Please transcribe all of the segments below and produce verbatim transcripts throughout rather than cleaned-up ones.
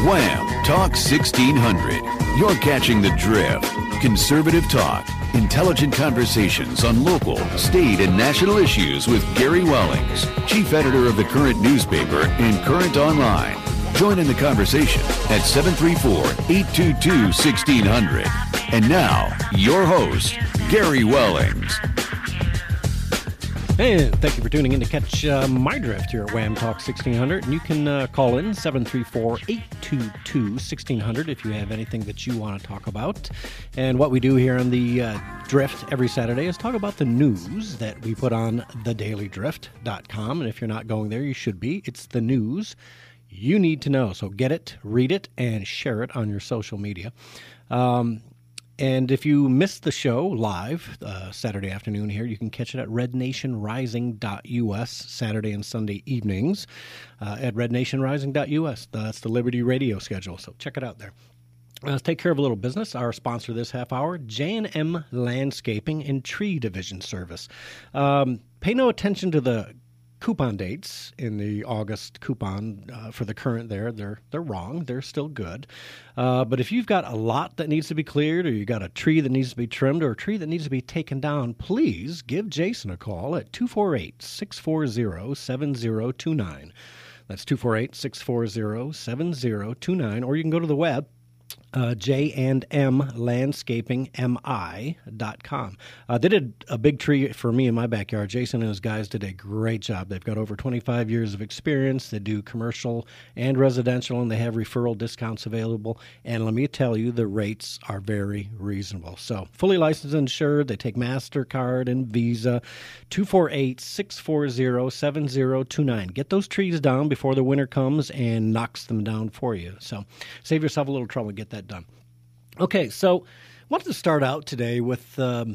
Wham! Talk sixteen hundred. You're catching the drift. Conservative talk. Intelligent conversations on local, state, and national issues with Gary Wellings, chief editor of the Current newspaper and Current Online. Join in the conversation at seven three four, eight two two, one six zero zero. And now, your host, Gary Wellings. And thank you for tuning in to catch uh, my drift here at Wham Talk sixteen hundred. And you can uh, call in seven three four, eight two two, one six zero zero if you have anything that you want to talk about. And what we do here on the uh, Drift every Saturday is talk about the news that we put on the daily drift dot com. And if you're not going there, you should be. It's the news you need to know. So get it, read it, and share it on your social media. Um, And if you missed the show live uh, Saturday afternoon here, you can catch it at red nation rising dot U S Saturday and Sunday evenings uh, at red nation rising dot U S. That's the Liberty Radio schedule, so check it out there. Uh, let's take care of a little business. Our sponsor this half hour, J and M Landscaping and Tree Division Service. Um, pay no attention to the coupon dates in the August coupon uh, for the current there. They're they're wrong. They're still good. Uh, but if you've got a lot that needs to be cleared, or you've got a tree that needs to be trimmed, or a tree that needs to be taken down, please give Jason a call at two four eight, six four zero, seven zero two nine. That's two four eight, six four zero, seven zero two nine. Or you can go to the web, Uh, J and M Landscaping M I dot com. Uh, they did a big tree for me in my backyard. Jason and his guys did a great job. They've got over twenty-five years of experience. They do commercial and residential, and they have referral discounts available. And let me tell you, the rates are very reasonable. So fully licensed and insured. They take MasterCard and Visa. two four eight, six four zero, seven zero two nine. Get those trees down before the winter comes and knocks them down for you. So save yourself a little trouble and get that done. Okay, so I wanted to start out today with um,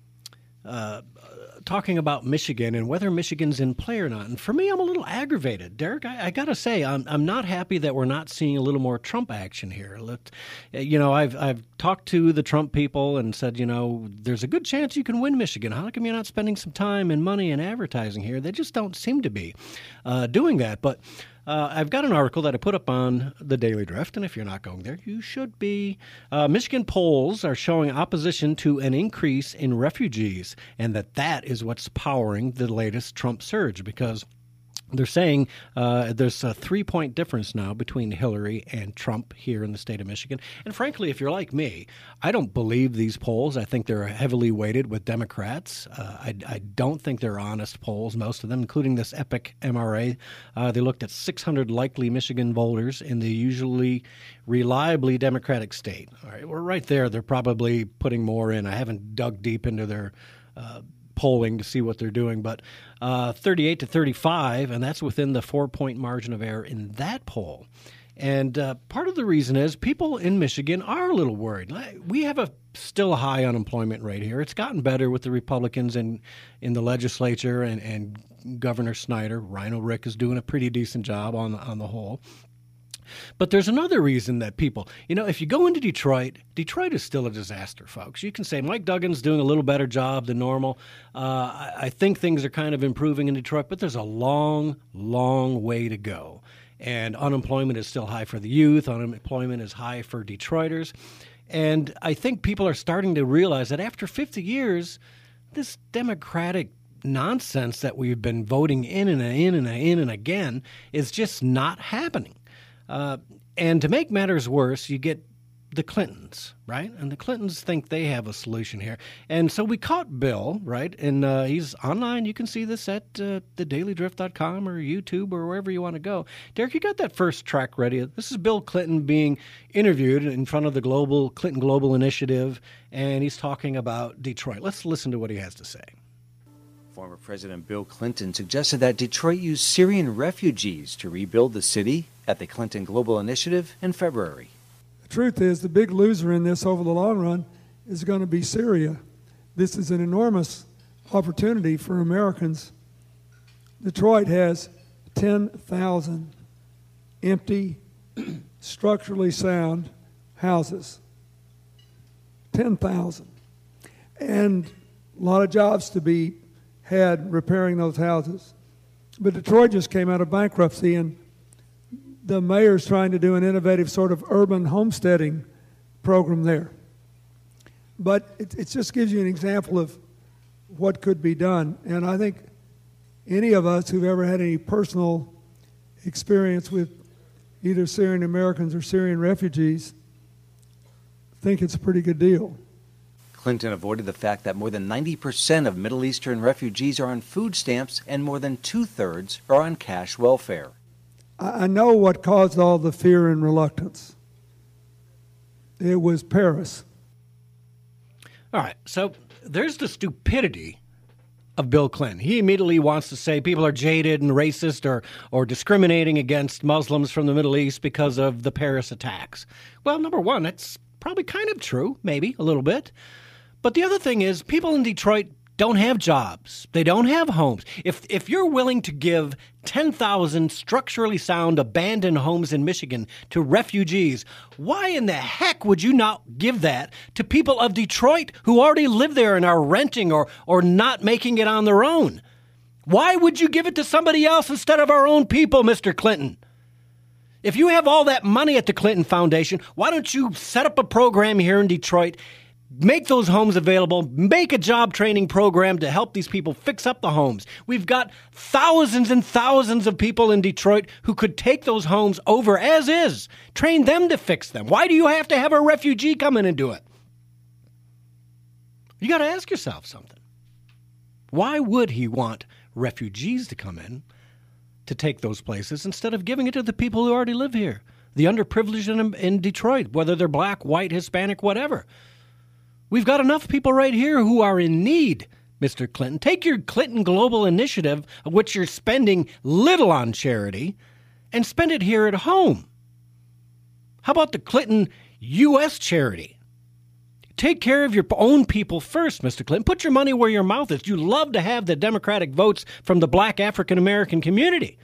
uh, talking about Michigan and whether Michigan's in play or not. And for me, I'm a little aggravated. Derek, I, I got to say, I'm I'm not happy that we're not seeing a little more Trump action here. Let, you know, I've I've talked to the Trump people and said, you know, there's a good chance you can win Michigan. How come you're not spending some time and money and advertising here? They just don't seem to be uh, doing that. But Uh, I've got an article that I put up on the Daily Drift, and if you're not going there, you should be. Uh, Michigan polls are showing opposition to an increase in refugees, and that that is what's powering the latest Trump surge, because they're saying uh, there's a three-point difference now between Hillary and Trump here in the state of Michigan. And frankly, if you're like me, I don't believe these polls. I think they're heavily weighted with Democrats. Uh, I, I don't think they're honest polls, most of them, including this Epic M R A. Uh, they looked at six hundred likely Michigan voters in the usually reliably Democratic state. All right, we're right there. They're probably putting more in. I haven't dug deep into their uh polling to see what they're doing, but uh, thirty-eight to thirty-five, and that's within the four-point margin of error in that poll. And uh, part of the reason is people in Michigan are a little worried. We have a still a high unemployment rate here. It's gotten better with the Republicans in, in the legislature, and, and Governor Snyder. Rhino Rick is doing a pretty decent job on the, on the whole. But there's another reason that people, you know, if you go into Detroit, Detroit is still a disaster, folks. You can say Mike Duggan's doing a little better job than normal. Uh, I, I think things are kind of improving in Detroit, but there's a long, long way to go. And unemployment is still high for the youth. Unemployment is high for Detroiters. And I think people are starting to realize that after fifty years, this Democratic nonsense that we've been voting in and in and in and again is just not happening. Uh, and to make matters worse, you get the Clintons, right? And the Clintons think they have a solution here. And so we caught Bill, right? And uh, he's online. You can see this at uh, the daily drift dot com or YouTube or wherever you want to go. Derek, you got that first track ready. This is Bill Clinton being interviewed in front of the Global Clinton Global Initiative, and he's talking about Detroit. Let's listen to what he has to say. Former President Bill Clinton suggested that Detroit use Syrian refugees to rebuild the city at the Clinton Global Initiative in February. The truth is, the big loser in this over the long run is going to be Syria. This is an enormous opportunity for Americans. Detroit has ten thousand empty, structurally sound houses. ten thousand. And a lot of jobs to be had repairing those houses. But Detroit just came out of bankruptcy, and the mayor's trying to do an innovative sort of urban homesteading program there. But it, it just gives you an example of what could be done. And I think any of us who've ever had any personal experience with either Syrian Americans or Syrian refugees think it's a pretty good deal. Clinton avoided the fact that more than ninety percent of Middle Eastern refugees are on food stamps and more than two-thirds are on cash welfare. I know what caused all the fear and reluctance. It was Paris. All right, so there's the stupidity of Bill Clinton. He immediately wants to say people are jaded and racist or, or discriminating against Muslims from the Middle East because of the Paris attacks. Well, number one, that's probably kind of true, maybe a little bit. But the other thing is people in Detroit don't have jobs. They don't have homes. If if you're willing to give ten thousand structurally sound abandoned homes in Michigan to refugees, why in the heck would you not give that to people of Detroit who already live there and are renting or or not making it on their own? Why would you give it to somebody else instead of our own people, Mister Clinton? If you have all that money at the Clinton Foundation, why don't you set up a program here in Detroit, make those homes available, make a job training program to help these people fix up the homes. We've got thousands and thousands of people in Detroit who could take those homes over as is, train them to fix them. Why do you have to have a refugee come in and do it? You got to ask yourself something. Why would he want refugees to come in to take those places instead of giving it to the people who already live here, the underprivileged in, in Detroit, whether they're black, white, Hispanic, whatever? We've got enough people right here who are in need, Mister Clinton. Take your Clinton Global Initiative, of which you're spending little on charity, and spend it here at home. How about the Clinton U S charity? Take care of your own people first, Mister Clinton. Put your money where your mouth is. You love to have the Democratic votes from the black African-American community.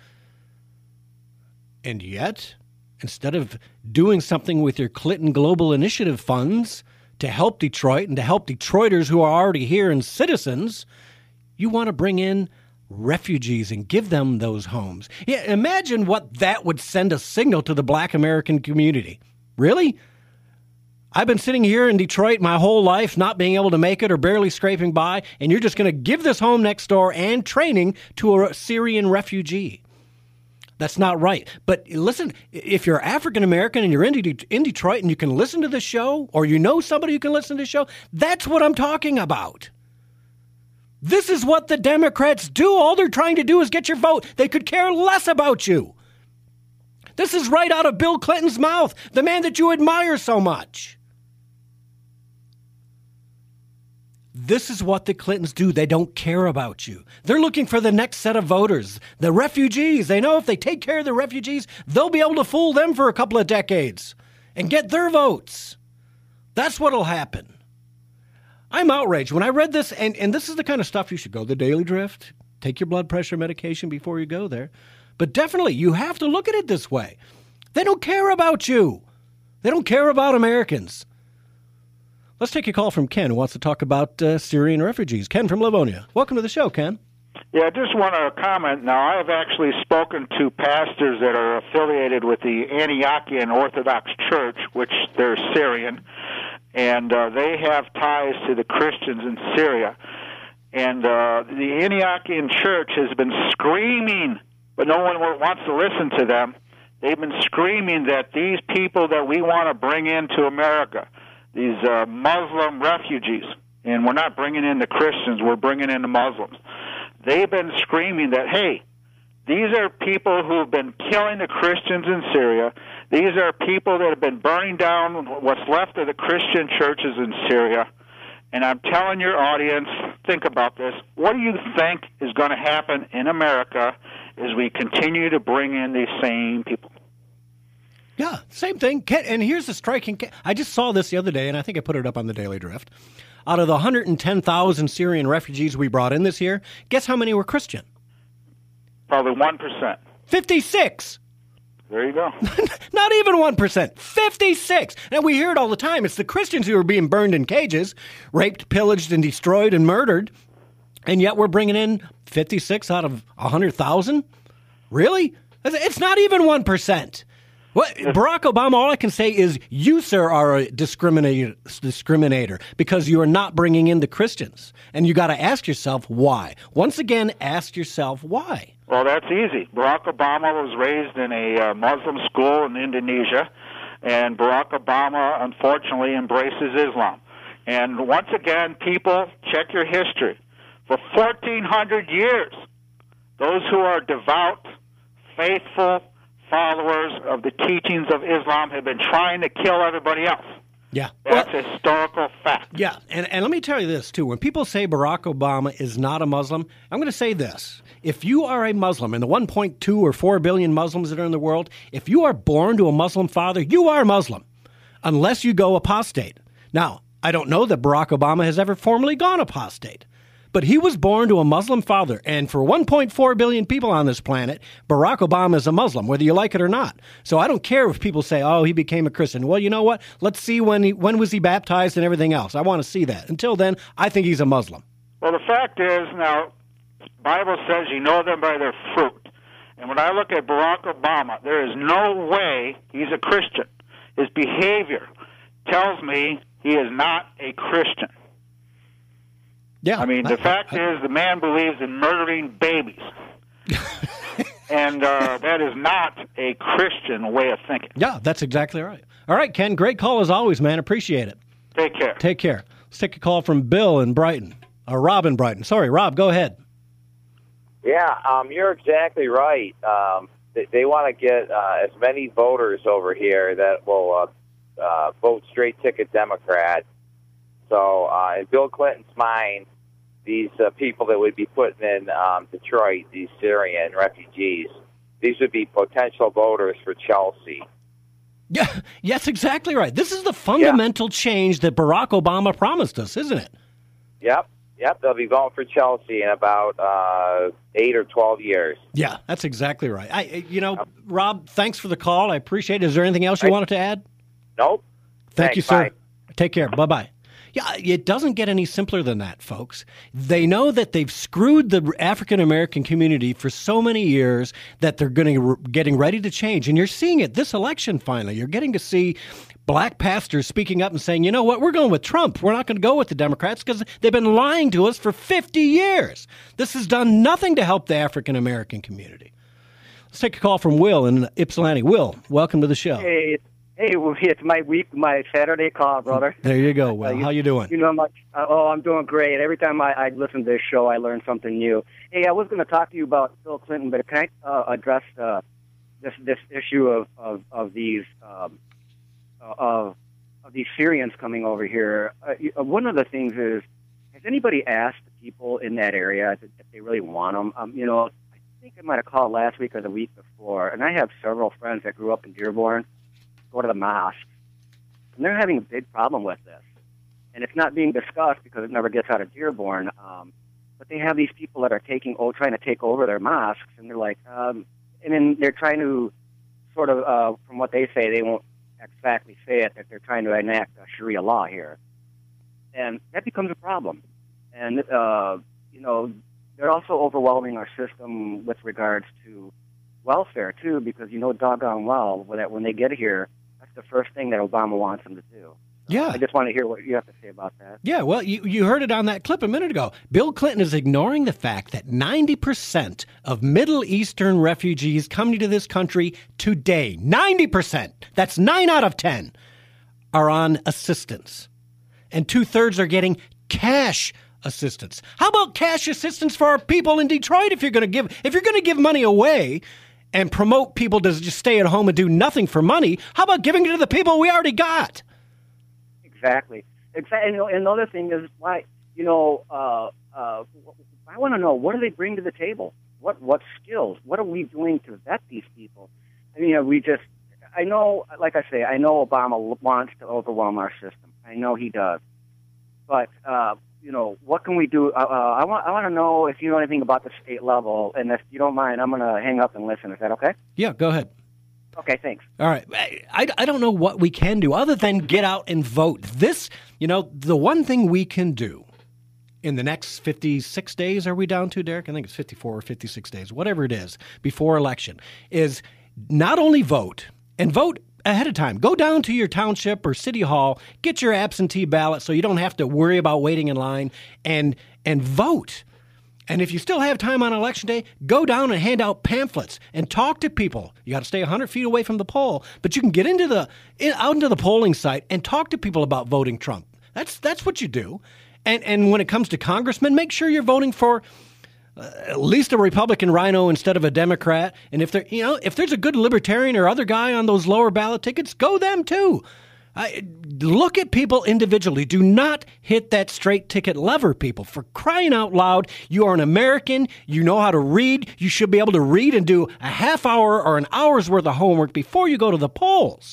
And yet, instead of doing something with your Clinton Global Initiative funds to help Detroit and to help Detroiters who are already here and citizens, you want to bring in refugees and give them those homes. Yeah, imagine what that would send a signal to the black American community. Really? I've been sitting here in Detroit my whole life, not being able to make it or barely scraping by, and you're just going to give this home next door and training to a Syrian refugee. That's not right. But listen, if you're African American and you're in, De- in Detroit and you can listen to the show, or you know somebody who can listen to the show, that's what I'm talking about. This is what the Democrats do. All they're trying to do is get your vote. They could care less about you. This is right out of Bill Clinton's mouth, the man that you admire so much. This is what the Clintons do. They don't care about you. They're looking for the next set of voters, the refugees. They know if they take care of the refugees, they'll be able to fool them for a couple of decades and get their votes. That's what'll happen. I'm outraged. When I read this, and, and this is the kind of stuff you should go, the Daily Drift, take your blood pressure medication before you go there. But definitely, you have to look at it this way. They don't care about you. They don't care about Americans. Let's take a call from Ken, who wants to talk about uh, Syrian refugees. Ken from Livonia. Welcome to the show, Ken. Yeah, I just want to comment now. I've actually spoken to pastors that are affiliated with the Antiochian Orthodox Church, which they're Syrian, and uh, they have ties to the Christians in Syria. And uh, the Antiochian Church has been screaming, but no one wants to listen to them. They've been screaming that these people that we want to bring into America, these uh, Muslim refugees, and we're not bringing in the Christians, we're bringing in the Muslims. They've been screaming that, hey, these are people who have been killing the Christians in Syria. These are people that have been burning down what's left of the Christian churches in Syria. And I'm telling your audience, think about this. What do you think is going to happen in America as we continue to bring in these same people? Yeah, same thing. And here's the striking. I just saw this the other day, and I think I put it up on the Daily Drift. Out of the one hundred ten thousand Syrian refugees we brought in this year, guess how many were Christian? Probably one percent. fifty-six. There you go. Not even one percent. fifty-six. And we hear it all the time. It's the Christians who are being burned in cages, raped, pillaged, and destroyed and murdered. And yet we're bringing in fifty-six out of one hundred thousand? Really? It's not even one percent. What, Barack Obama, all I can say is you, sir, are a discriminator, discriminator because you are not bringing in the Christians. And you got to ask yourself why. Once again, ask yourself why. Well, that's easy. Barack Obama was raised in a uh, Muslim school in Indonesia, and Barack Obama, unfortunately, embraces Islam. And once again, people, check your history. For fourteen hundred years, those who are devout, faithful followers of the teachings of Islam have been trying to kill everybody else. Yeah. That's well, a historical fact. Yeah, and, and let me tell you this, too. When people say Barack Obama is not a Muslim, I'm going to say this. If you are a Muslim, and the one point two or four billion Muslims that are in the world, if you are born to a Muslim father, you are Muslim, unless you go apostate. Now, I don't know that Barack Obama has ever formally gone apostate. But he was born to a Muslim father, and for one point four billion people on this planet, Barack Obama is a Muslim, whether you like it or not. So I don't care if people say, oh, he became a Christian. Well, you know what? Let's see when he, when was he baptized and everything else. I want to see that. Until then, I think he's a Muslim. Well, the fact is, now, the Bible says you know them by their fruit. And when I look at Barack Obama, there is no way he's a Christian. His behavior tells me he is not a Christian. Yeah, I mean, the I, fact I, is the man believes in murdering babies. and uh, that is not a Christian way of thinking. Yeah, that's exactly right. All right, Ken, great call as always, man. Appreciate it. Take care. Take care. Let's take a call from Bill in Brighton. Or Rob in Brighton. Sorry, Rob, go ahead. Yeah, um, you're exactly right. Um, they, they want to get uh, as many voters over here that will uh, uh, vote straight ticket Democrat. So uh, in Bill Clinton's mind, these uh, people that would be putting in um, Detroit, these Syrian refugees, these would be potential voters for Chelsea. Yeah, yes, exactly right. This is the fundamental yeah. change that Barack Obama promised us, isn't it? Yep, yep. They'll be voting for Chelsea in about uh, eight or twelve years. Yeah, that's exactly right. I, you know, Rob, thanks for the call. I appreciate it. Is there anything else you I, wanted to add? Nope. Thank Thanks, you, sir. bye. Take care. Bye-bye. Yeah, it doesn't get any simpler than that, folks. They know that they've screwed the African-American community for so many years that they're going to getting ready to change. And you're seeing it this election finally. You're getting to see black pastors speaking up and saying, you know what, we're going with Trump. We're not going to go with the Democrats because they've been lying to us for fifty years. This has done nothing to help the African-American community. Let's take a call from Will in Ypsilanti. Will, welcome to the show. Hey, Hey, it's my week, my Saturday call, brother. There you go. Well, uh, you, how you doing? You know, much. Uh, oh, I'm doing great. Every time I, I listen to this show, I learn something new. Hey, I was going to talk to you about Bill Clinton, but can I uh, address uh, this this issue of of, of these um, of of these Syrians coming over here? Uh, one of the things is, has anybody asked the people in that area if, if they really want them? Um, you know, I think I might have called last week or the week before, and I have several friends that grew up in Dearborn. Go to the mosque, and they're having a big problem with this. And it's not being discussed because it never gets out of Dearborn. Um, but they have these people that are taking, oh, trying to take over their mosques, and they're like, um, and then they're trying to sort of, uh, from what they say, they won't exactly say it, that they're trying to enact a Sharia law here, and that becomes a problem. And uh, you know, they're also overwhelming our system with regards to welfare too, because you know doggone well that when they get here, the first thing that Obama wants them to do. Yeah. I just want to hear what you have to say about that. Yeah, well, you, you heard it on that clip a minute ago. Bill Clinton is ignoring the fact that ninety percent of Middle Eastern refugees coming to this country today, ninety percent, that's nine out of ten, are on assistance. And two-thirds are getting cash assistance. How about cash assistance for our people in Detroit if you're going to give if you're going to give money away and promote people to just stay at home and do nothing for money? How about giving it to the people we already got? Exactly. Exactly. And another thing is, why, you know, uh, uh, I want to know, what do they bring to the table? What what skills? What are we doing to vet these people? I mean, we just, I know, like I say, I know Obama wants to overwhelm our system. I know he does. But, uh, you know, what can we do? Uh, uh, I want I want to know if you know anything about the state level, and if you don't mind, I'm going to hang up and listen. Is that okay? Yeah, go ahead. Okay, thanks. All right. I, I don't know what we can do other than get out and vote. This, you know, the one thing we can do in the next fifty-six days, are we down to, Derek? I think it's fifty-four or fifty-six days, whatever it is, before election, is not only vote and vote ahead of time. Go down to your township or city hall, get your absentee ballot so you don't have to worry about waiting in line, and and vote. And if you still have time on election day, go down and hand out pamphlets and talk to people. You got to stay one hundred feet away from the poll, but you can get into the in, out into the polling site and talk to people about voting Trump. That's that's what you do. And and when it comes to congressmen, make sure you're voting for uh, at least a Republican rhino instead of a Democrat. And if there you know if there's a good libertarian or other guy on those lower ballot tickets, go them too. I, look at people individually. Do not hit that straight ticket lever, people. For crying out loud, you are an American. You know how to read. You should be able to read and do a half hour or an hour's worth of homework before you go to the polls.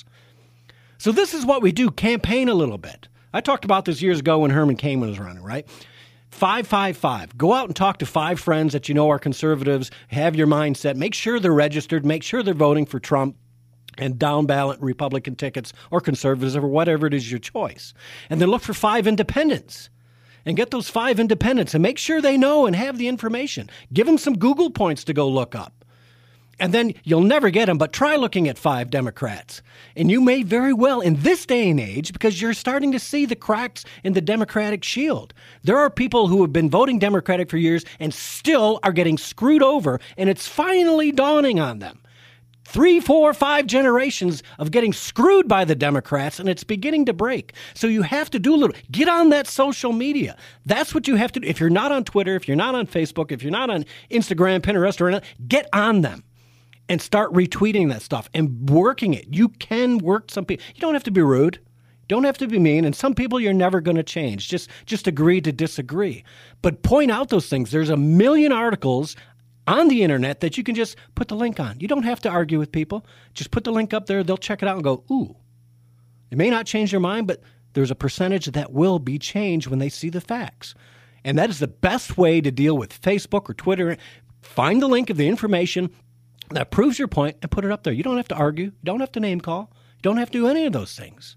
So this is what we do, campaign a little bit. I talked about this years ago when Herman Cain was running, right? five five five. Go out and talk to five friends that you know are conservatives. Have your mindset. Make sure they're registered. Make sure they're voting for Trump and down ballot Republican tickets or conservatives or whatever it is your choice. And then look for five independents and get those five independents and make sure they know and have the information. Give them some Google points to go look up. And then you'll never get them, but try looking at five Democrats. And you may very well, in this day and age, because you're starting to see the cracks in the Democratic shield. There are people who have been voting Democratic for years and still are getting screwed over, and it's finally dawning on them. Three, four, five generations of getting screwed by the Democrats, and it's beginning to break. So you have to do a little. Get on that social media. That's what you have to do. If you're not on Twitter, if you're not on Facebook, if you're not on Instagram, Pinterest, or anything, get on them and start retweeting that stuff and working it. You can work some people. You don't have to be rude. Don't have to be mean. And some people you're never going to change. Just, just agree to disagree. But point out those things. There's a million articles on the internet that you can just put the link on. You don't have to argue with people. Just put the link up there. They'll check it out and go, ooh. It may not change their mind, but there's a percentage that will be changed when they see the facts. And that is the best way to deal with Facebook or Twitter. Find the link of the information that proves your point and put it up there. You don't have to argue. You don't have to name call. You don't have to do any of those things.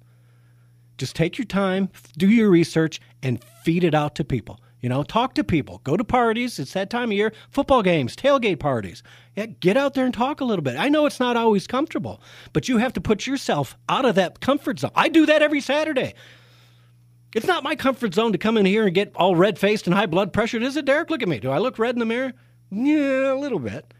Just take your time, do your research, and feed it out to people. You know, talk to people. Go to parties. It's that time of year. Football games, tailgate parties. Yeah, get out there and talk a little bit. I know it's not always comfortable, but you have to put yourself out of that comfort zone. I do that every Saturday. It's not my comfort zone to come in here and get all red-faced and high blood pressure. Is it, Derek? Look at me. Do I look red in the mirror? Yeah, a little bit.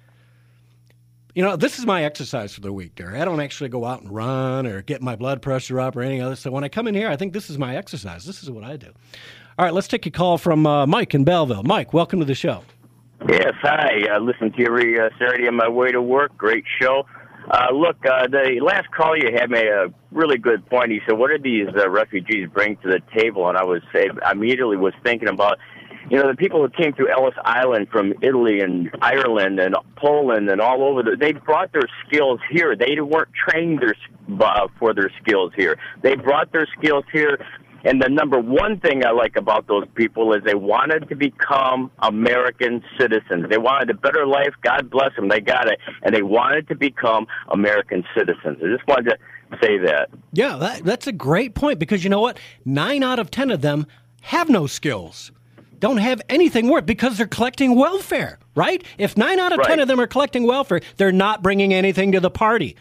You know, this is my exercise for the week, Derek. I don't actually go out and run or get my blood pressure up or anything other. So when I come in here, I think this is my exercise. This is what I do. All right, let's take a call from uh, Mike in Belleville. Mike, welcome to the show. Yes, hi. I uh, listen to you every uh, Saturday on my way to work. Great show. Uh, look, uh, the last call you had made a really good point. He said, what did these uh, refugees bring to the table? And I was I immediately was thinking about, you know, the people who came to Ellis Island from Italy and Ireland and Poland and all over, the, they brought their skills here. They weren't trained their, uh, for their skills here. They brought their skills here. And the number one thing I like about those people is they wanted to become American citizens. They wanted a better life. God bless them. They got it. And they wanted to become American citizens. I just wanted to say that. Yeah, that, that's a great point because you know what? Nine out of ten of them have no skills. Don't have anything worth because they're collecting welfare, right? If nine out of right. ten of them are collecting welfare, they're not bringing anything to the party.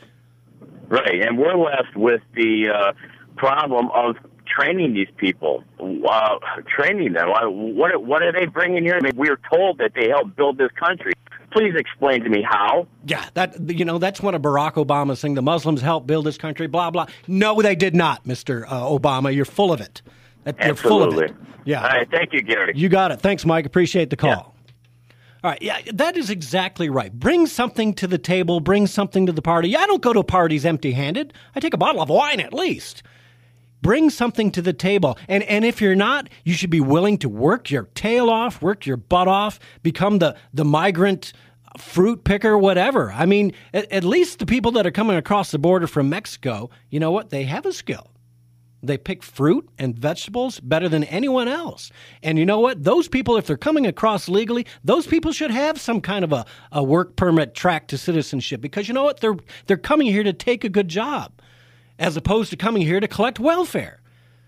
Right. And we're left with the uh, problem of training these people, uh, training them. What what are they bringing here? I mean, we are told that they helped build this country. Please explain to me how. Yeah, that you know that's one of Barack Obama's thing. The Muslims helped build this country. Blah blah. No, they did not, Mister Uh, Obama. You're full of it. You're Absolutely. full of it. Yeah. All right. Thank you, Gary. You got it. Thanks, Mike. Appreciate the call. Yeah. All right. Yeah, that is exactly right. Bring something to the table. Bring something to the party. I don't go to parties empty-handed. I take a bottle of wine at least. Bring something to the table. And and if you're not, you should be willing to work your tail off, work your butt off, become the, the migrant fruit picker, whatever. I mean, at, at least the people that are coming across the border from Mexico, you know what? They have a skill. They pick fruit and vegetables better than anyone else. And you know what? Those people, if they're coming across legally, those people should have some kind of a, a work permit track to citizenship because you know what? They're they're coming here to take a good job, as opposed to coming here to collect welfare.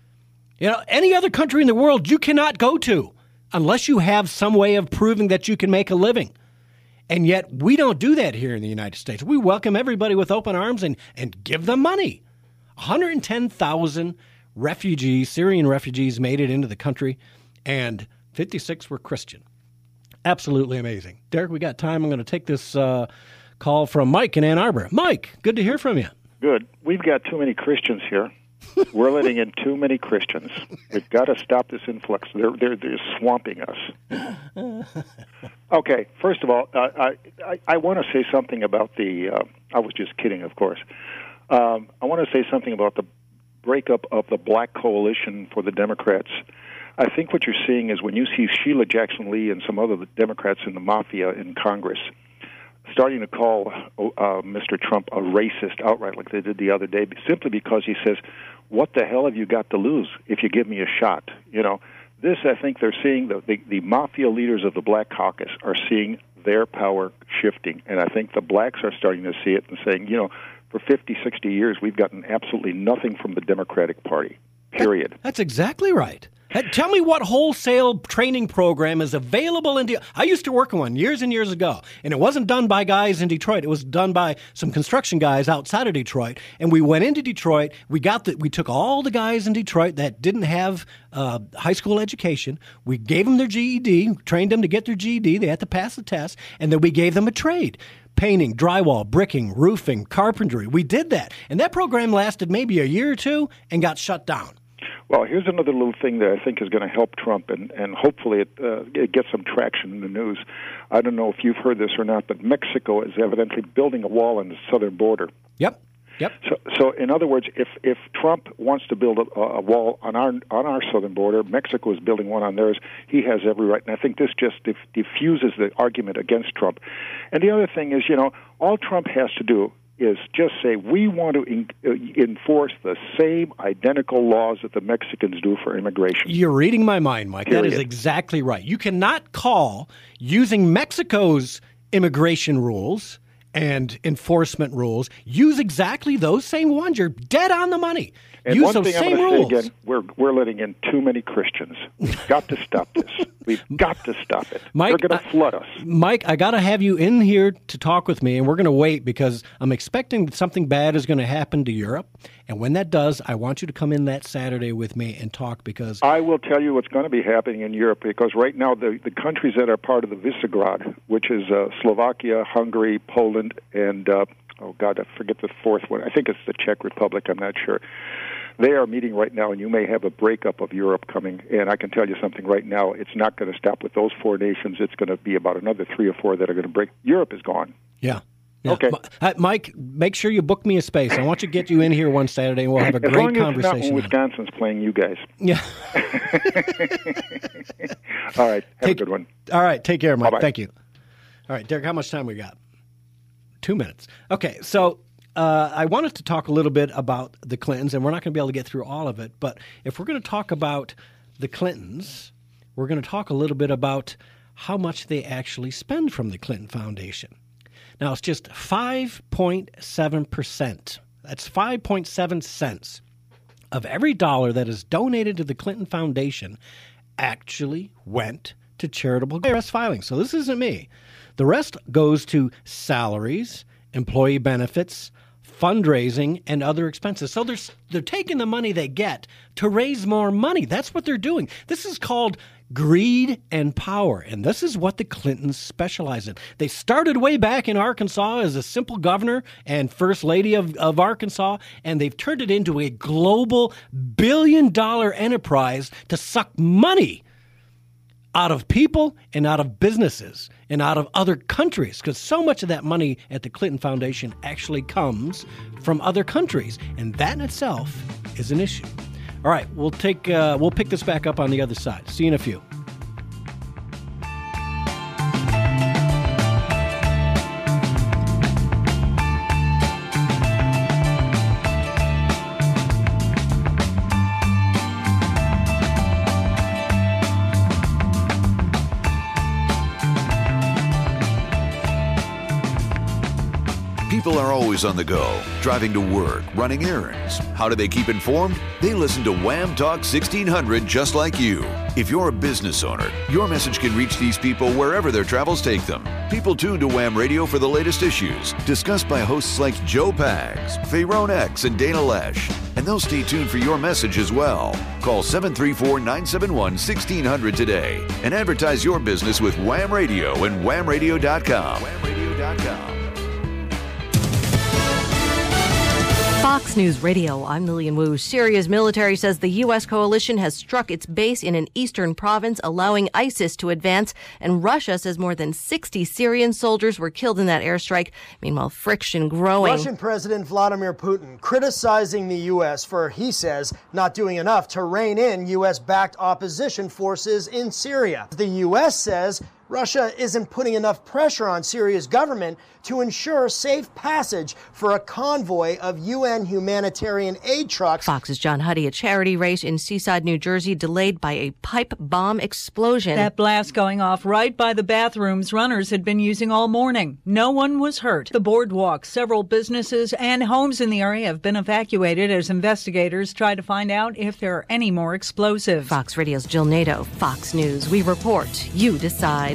You know, any other country in the world you cannot go to unless you have some way of proving that you can make a living. And yet we don't do that here in the United States. We welcome everybody with open arms and, and give them money. one hundred ten thousand refugees, Syrian refugees, made it into the country, and fifty-six were Christian. Absolutely amazing. Derek, we got time. I'm going to take this uh, call from Mike in Ann Arbor. Mike, good to hear from you. Good. We've got too many Christians here. We're letting in too many Christians. We've got to stop this influx. They're they're, they're swamping us. Okay. First of all, uh, I I, I want to say something about the. Uh, I was just kidding, of course. Um, I want to say something about the breakup of the Black Coalition for the Democrats. I think what you're seeing is when you see Sheila Jackson Lee and some other Democrats in the mafia in Congress starting to call uh, Mister Trump a racist outright like they did the other day, simply because he says, what the hell have you got to lose if you give me a shot? You know, this, I think they're seeing, the, the, the mafia leaders of the Black Caucus are seeing their power shifting. And I think the blacks are starting to see it and saying, you know, for fifty, sixty years, we've gotten absolutely nothing from the Democratic Party, period. That's exactly right. Tell me what wholesale training program is available in Detroit. I used to work in one years and years ago, and it wasn't done by guys in Detroit. It was done by some construction guys outside of Detroit. And we went into Detroit. We got the, we took all the guys in Detroit that didn't have uh, high school education. We gave them their G E D, trained them to get their G E D. They had to pass the test, and then we gave them a trade. Painting, drywall, bricking, roofing, carpentry. We did that. And that program lasted maybe a year or two and got shut down. Well, here's another little thing that I think is going to help Trump, and, and hopefully it, uh, it gets some traction in the news. I don't know if you've heard this or not, but Mexico is evidently building a wall on the southern border. Yep. Yep. So, so in other words, if, if Trump wants to build a, a wall on our on our southern border, Mexico is building one on theirs. He has every right, and I think this just dif- diffuses the argument against Trump. And the other thing is, you know, all Trump has to do is just say, we want to in, uh, enforce the same identical laws that the Mexicans do for immigration. You're reading my mind, Mike. Period. That is exactly right. You cannot call using Mexico's immigration rules and enforcement rules, use exactly those same ones. You're dead on the money. And use one those thing same I'm going to rules. say again, we're, we're letting in too many Christians. We've got to stop this. We've got to stop it. Mike, They're going to flood us. Mike, I got to have you in here to talk with me, and we're going to wait because I'm expecting that something bad is going to happen to Europe. And when that does, I want you to come in that Saturday with me and talk because I will tell you what's going to be happening in Europe, because right now the, the countries that are part of the Visegrad, which is uh, Slovakia, Hungary, Poland, and, uh, oh, God, I forget the fourth one. I think it's the Czech Republic. I'm not sure. They are meeting right now, and you may have a breakup of Europe coming. And I can tell you something right now. It's not going to stop with those four nations. It's going to be about another three or four that are going to break. Europe is gone. Yeah. Yeah. Okay. Uh, Mike, make sure you book me a space. I want you to get you in here one Saturday, and we'll have a as great long conversation. As it's not when Wisconsin's playing you guys. Yeah. All right. Have take, a good one. All right. Take care, Mike. Bye-bye. Thank you. All right, Derek, how much time we got? Two minutes. Okay, so uh, I wanted to talk a little bit about the Clintons, and we're not going to be able to get through all of it, but if we're going to talk about the Clintons, we're going to talk a little bit about how much they actually spend from the Clinton Foundation. Now, it's just five point seven percent. That's five point seven cents of every dollar that is donated to the Clinton Foundation actually went to charitable I R S filings. So this isn't me. The rest goes to salaries, employee benefits, fundraising, and other expenses. So they're, they're taking the money they get to raise more money. That's what they're doing. This is called greed and power, and this is what the Clintons specialize in. They started way back in Arkansas as a simple governor and first lady of, of Arkansas, and they've turned it into a global billion-dollar enterprise to suck money out of people and out of businesses and out of other countries, because so much of that money at the Clinton Foundation actually comes from other countries, and that in itself is an issue. All right, we'll take uh, we'll pick this back up on the other side. See you in a few. People are always on the go, driving to work, running errands. How do they keep informed? They listen to Wham Talk sixteen hundred just like you. If you're a business owner, your message can reach these people wherever their travels take them. People tune to Wham Radio for the latest issues, discussed by hosts like Joe Pags, Fayrone X, and Dana Lesh. And they'll stay tuned for your message as well. Call seven three four, nine seven one, one six hundred today and advertise your business with Wham Radio and wham radio dot com. wham radio dot com. Fox News Radio, I'm Lillian Wu. Syria's military says the U S coalition has struck its base in an eastern province, allowing ISIS to advance, and Russia says more than sixty Syrian soldiers were killed in that airstrike. Meanwhile, friction growing. Russian President Vladimir Putin criticizing the U S for, he says, not doing enough to rein in U S-backed opposition forces in Syria. The U S says Russia isn't putting enough pressure on Syria's government to ensure safe passage for a convoy of U N humanitarian aid trucks. Fox's John Huddy. A charity race in Seaside, New Jersey, delayed by a pipe bomb explosion. That blast going off right by the bathrooms runners had been using all morning. No one was hurt. The boardwalk, several businesses and homes in the area have been evacuated as investigators try to find out if there are any more explosives. Fox Radio's Jill Nato. Fox News. We report. You decide.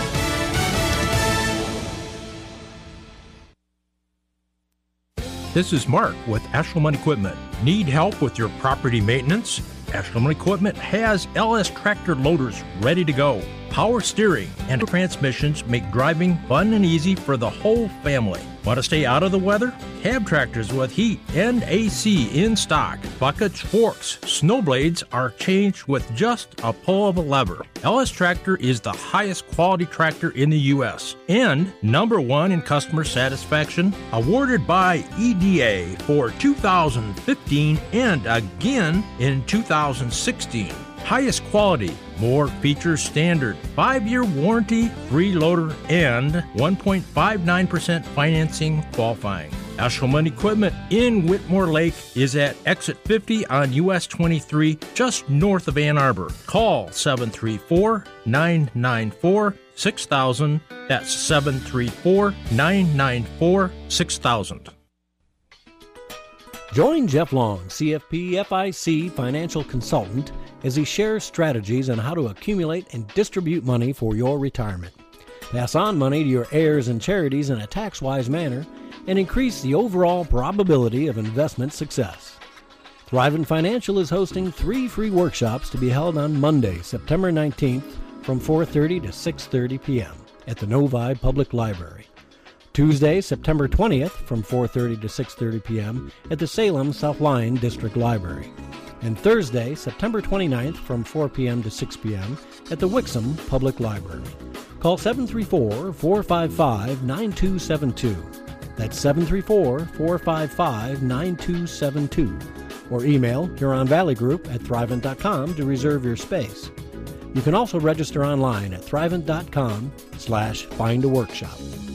This is Mark with Ashelman Equipment. Need help with your property maintenance? Ashelman Equipment has L S tractor loaders ready to go. Power steering and transmissions make driving fun and easy for the whole family. Want to stay out of the weather? Cab tractors with heat and A C in stock. Buckets, forks, snow blades are changed with just a pull of a lever. L S Tractor is the highest quality tractor in the U S and number one in customer satisfaction, awarded by E D A for two thousand fifteen and again in two thousand sixteen. Highest quality, more features standard, five-year warranty, free loader, and one point five nine percent financing qualifying. Ashelman Equipment in Whitmore Lake is at exit fifty on U S twenty-three, just north of Ann Arbor. Call seven three four, nine nine four, six thousand. That's seven three four, nine nine four, six thousand. Join Jeff Long, C F P F I C financial consultant, as he shares strategies on how to accumulate and distribute money for your retirement. Pass on money to your heirs and charities in a tax-wise manner and increase the overall probability of investment success. Thrivent Financial is hosting three free workshops to be held on Monday, September nineteenth from four thirty to six thirty p.m. at the Novi Public Library. Tuesday, September twentieth from four thirty to six thirty p.m. at the Salem South Lyon District Library. And Thursday, September twenty-ninth from four p.m. to six p.m. at the Wixom Public Library. Call seven three four, four five five, nine two seven two. That's seven three four, four five five, nine two seven two. Or email Huron Valley Group at thrivent dot com to reserve your space. You can also register online at thrivent dot com slash find a workshop.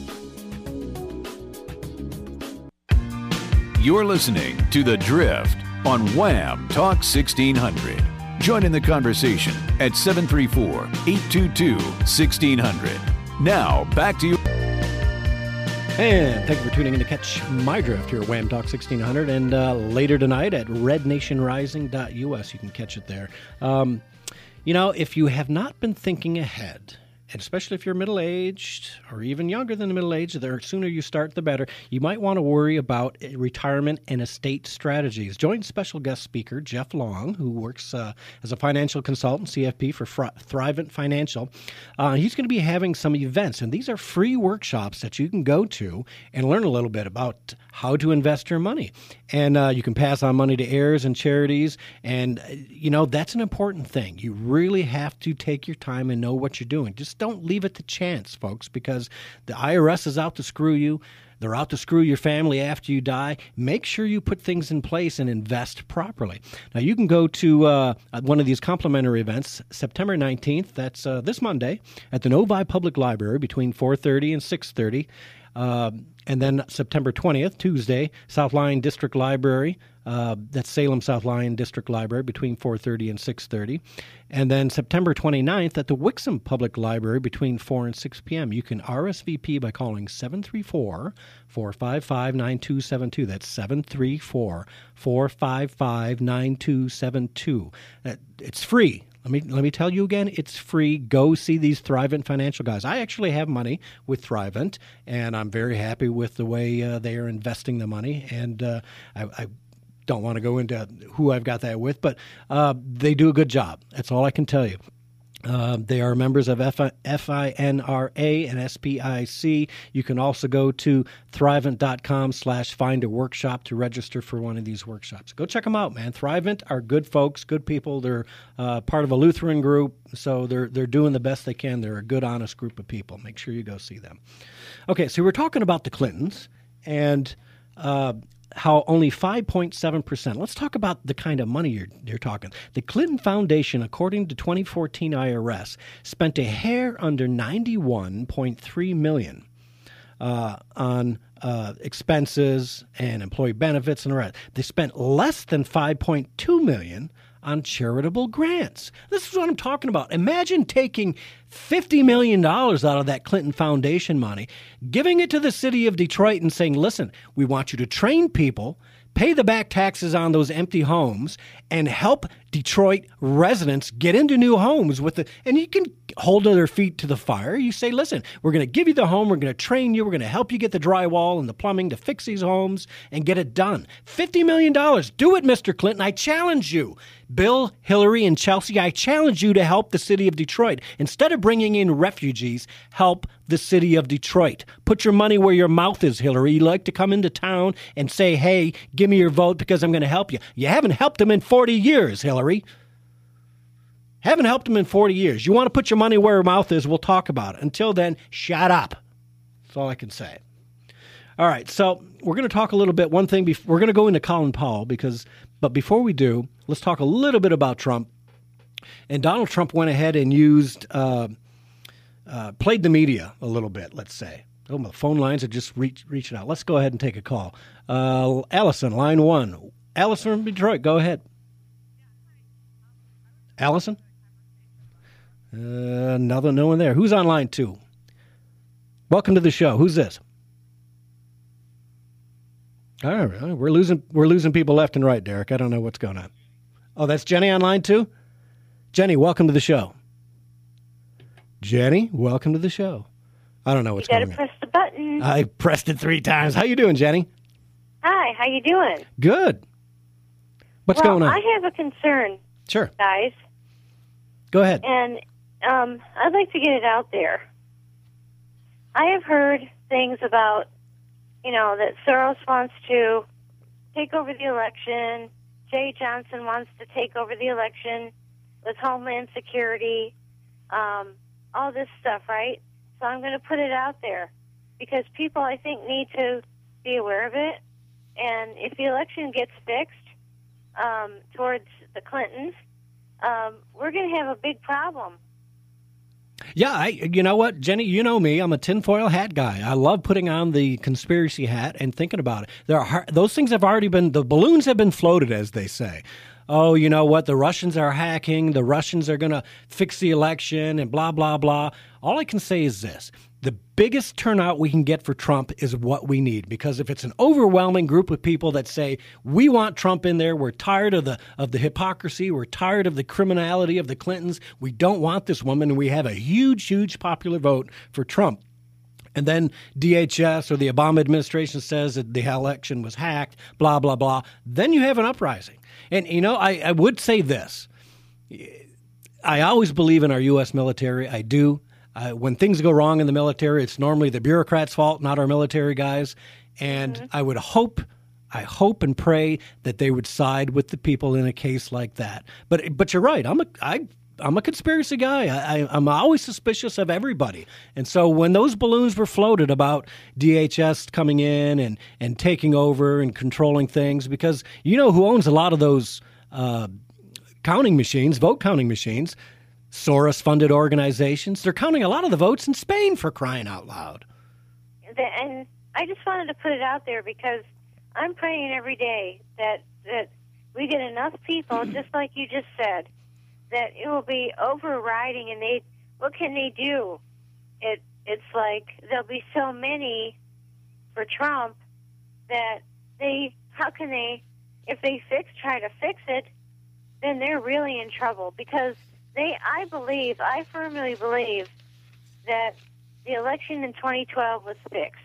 You're listening to The Drift on Wham Talk sixteen hundred. Join in the conversation at seven three four, eight two two, one six zero zero. Now, back to you. And thank you for tuning in to catch my drift here at Wham Talk sixteen hundred. And uh, later tonight at red nation rising dot u s, you can catch it there. Um, you know, if you have not been thinking ahead, and especially if you're middle-aged or even younger than the middle-aged, the sooner you start, the better. You might want to worry about retirement and estate strategies. Join special guest speaker Jeff Long, who works uh, as a financial consultant, C F P, for Fr- Thrivent Financial. Uh, he's going to be having some events, and these are free workshops that you can go to and learn a little bit about how to invest your money. And uh, you can pass on money to heirs and charities, and, uh, you know, that's an important thing. You really have to take your time and know what you're doing. Just don't leave it to chance, folks, because the I R S is out to screw you. They're out to screw your family after you die. Make sure you put things in place and invest properly. Now, you can go to uh, one of these complimentary events, September nineteenth. That's uh, this Monday at the Novi Public Library between four thirty and six thirty. Uh, and then September twentieth, Tuesday, South Lyon District Library. Uh, that's Salem South Lyon District Library between four thirty and six thirty. And then September twenty-ninth at the Wixom Public Library between four and six p.m. You can R S V P by calling seven three four, four five five, nine two seven two. That's seven three four, four five five, nine two seven two. It's free. Let me let me tell you again, it's free. Go see these Thrivent financial guys. I actually have money with Thrivent, and I'm very happy with the way uh, they are investing the money. And uh, I, I don't want to go into who I've got that with, but uh, they do a good job. That's all I can tell you. Uh, they are members of F I N R A and S P I C. You can also go to thrivent.com slash find a workshop to register for one of these workshops. Go check them out, man. Thrivent are good folks, good people. They're uh, part of a Lutheran group, so they're they're doing the best they can. They're a good, honest group of people. Make sure you go see them. Okay, so we're talking about the Clintons and uh, how only five point seven percent. Let's talk about the kind of money you're, you're talking. The Clinton Foundation, according to twenty fourteen I R S, spent a hair under ninety-one point three million dollars uh, on uh, expenses and employee benefits and the rest. They spent less than five point two million dollars on charitable grants. This is what I'm talking about. Imagine taking fifty million dollars out of that Clinton Foundation money, giving it to the city of Detroit and saying, listen, we want you to train people, pay the back taxes on those empty homes, and help Detroit residents get into new homes with the, and you can hold their feet to the fire. You say, listen, we're going to give you the home, we're going to train you, we're going to help you get the drywall and the plumbing to fix these homes and get it done. fifty million dollars. Do it, Mister Clinton. I challenge you. Bill, Hillary, and Chelsea, I challenge you to help the city of Detroit. Instead of bringing in refugees, help the city of Detroit. Put your money where your mouth is, Hillary. You like to come into town and say, hey, give me your vote because I'm going to help you. You haven't helped them in forty years, Hillary. Haven't helped them in forty years. You want to put your money where your mouth is, we'll talk about it. Until then, shut up. That's all I can say. All right, so we're going to talk a little bit. One thing, before, we're going to go into Colin Powell, because, but before we do, let's talk a little bit about Trump. And Donald Trump went ahead and used, uh, uh, played the media a little bit, let's say. Oh, my phone lines are just reach, reaching out. Let's go ahead and take a call. Uh, Allison, line one. Allison from Detroit, go ahead. Allison? Uh, another no one there. Who's on line two? Welcome to the show. Who's this? All right, we're losing we're losing people left and right, Derek. I don't know what's going on. Oh, that's Jenny on line two? Jenny, welcome to the show. Jenny, welcome to the show. I don't know what's going on. You got to press the button. I pressed it three times. How you doing, Jenny? Hi, how you doing? Good. What's well, going on? I have a concern. Sure. Guys. Go ahead. And um, I'd like to get it out there. I have heard things about, you know, that Soros wants to take over the election. Jay Johnson wants to take over the election with Homeland Security, um, all this stuff, right? So I'm going to put it out there because people, I think, need to be aware of it. And if the election gets fixed um, towards the Clintons, um, we're going to have a big problem. Yeah, I, you know what, Jenny, you know me. I'm a tinfoil hat guy. I love putting on the conspiracy hat and thinking about it. There are those things have already been, the balloons have been floated, as they say. Oh, you know what, the Russians are hacking, the Russians are going to fix the election and blah, blah, blah. All I can say is this. The biggest turnout we can get for Trump is what we need, because if it's an overwhelming group of people that say, we want Trump in there, we're tired of the of the hypocrisy, we're tired of the criminality of the Clintons, we don't want this woman, and we have a huge, huge popular vote for Trump. And then D H S or the Obama administration says that the election was hacked, blah, blah, blah. Then you have an uprising. And, you know, I, I would say this. I always believe in our U S military. I do. Uh, when things go wrong in the military, it's normally the bureaucrats' fault, not our military guys. And mm-hmm. I would hope, I hope and pray that they would side with the people in a case like that. But but you're right. I'm a I I'm a conspiracy guy. I, I, I'm always suspicious of everybody. And so when those balloons were floated about D H S coming in and and taking over and controlling things, because you know who owns a lot of those uh, counting machines, vote counting machines. Soros-funded organizations. They're counting a lot of the votes in Spain, for crying out loud. that, and I just wanted to put it out there because I'm praying every day that that we get enough people, just like you just said, that it will be overriding, and they, what can they do? It it's like there'll be so many for Trump that they, how can they, if they fix, try to fix it, then they're really in trouble because they, I believe, I firmly believe that the election in twenty twelve was fixed.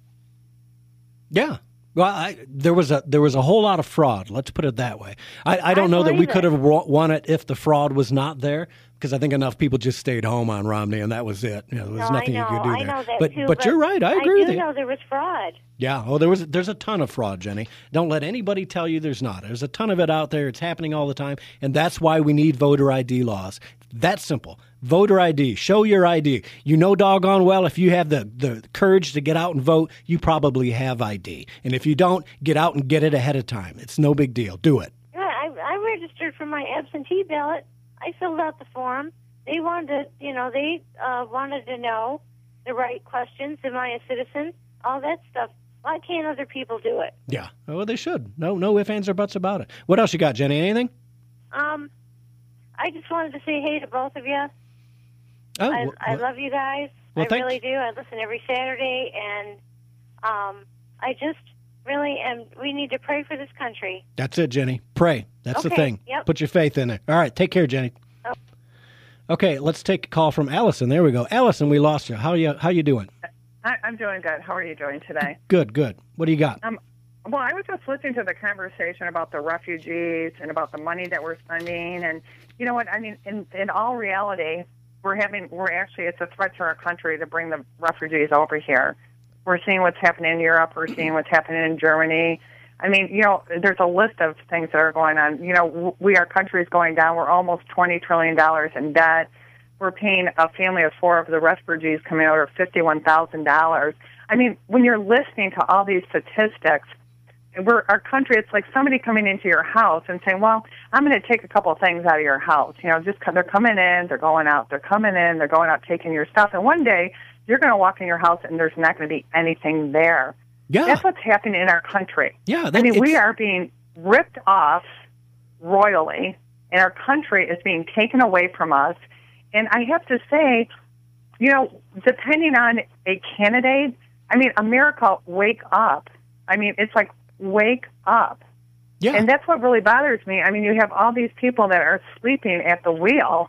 Yeah. Well, I, there was a there was a whole lot of fraud. Let's put it that way. I, I don't I know that we believe could it. have won it if the fraud was not there, because I think enough people just stayed home on Romney, and that was it. You know, there was No, nothing I know, you could do I there. know that but too, but you're right. I agree I with do you. know there was fraud. Yeah. Oh, there was. There's a ton of fraud, Jenny. Don't let anybody tell you there's not. There's a ton of it out there. It's happening all the time, and that's why we need voter I D laws. That's simple. Voter I D. Show your I D. You know doggone well if you have the, the courage to get out and vote, you probably have I D. And if you don't, get out and get it ahead of time. It's no big deal. Do it. Yeah, I, I registered for my absentee ballot. I filled out the form. They wanted to, you know, they uh, wanted to know the right questions. Am I a citizen? All that stuff. Why can't other people do it? Yeah. Well, they should. No, no ifs, ands, or buts about it. What else you got, Jenny? Anything? Um, I just wanted to say hey to both of you. Oh, I, wh- I wh- love you guys. Well, I thanks. really do. I listen every Saturday, and um, I just really am. We need to pray for this country. That's it, Jenny. Pray. That's the Okay, thing. yep. Put your faith in it. All right. Take care, Jenny. Oh. Okay, let's take a call from Allison. There we go. Allison, we lost you. How you how you doing? I, I'm doing good. How are you doing today? Good, good. What do you got? Um, well, I was just listening to the conversation about the refugees and about the money that we're spending, and you know what? I mean, in in all reality, we're having we're actually it's a threat to our country to bring the refugees over here. We're seeing what's happening in Europe. We're seeing what's happening in Germany. I mean, you know, there's a list of things that are going on. You know, we our country is going down. We're almost twenty trillion dollars in debt. We're paying a family of four of the refugees coming over fifty-one thousand dollars. I mean, when you're listening to all these statistics, we're, our country, it's like somebody coming into your house and saying, well, I'm going to take a couple of things out of your house. You know, just they're coming in, they're going out, they're coming in, they're going out, taking your stuff. And one day, you're going to walk in your house and there's not going to be anything there. Yeah. That's what's happening in our country. Yeah. I mean, we it's- are being ripped off royally, and our country is being taken away from us. And I have to say, you know, depending on a candidate, I mean, America, wake up. I mean, it's like, wake up. Yeah. And that's what really bothers me. I mean, you have all these people that are sleeping at the wheel.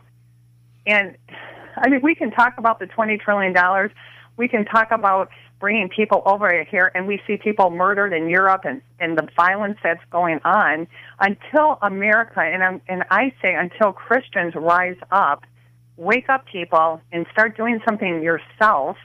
And, I mean, we can talk about the twenty trillion dollars. We can talk about bringing people over here, and we see people murdered in Europe and, and the violence that's going on. Until America, and, I'm, and I say until Christians rise up, wake up, people, and start doing something yourself.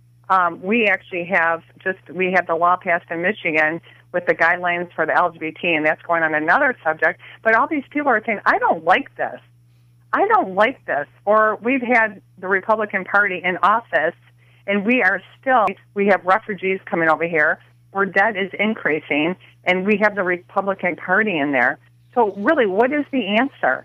Um, we actually have just, we have the law passed in Michigan with the guidelines for the L G B T, and that's going on another subject. But all these people are saying, I don't like this. I don't like this. Or we've had the Republican Party in office, and we are still, we have refugees coming over here, where debt is increasing, and we have the Republican Party in there. So really, what is the answer?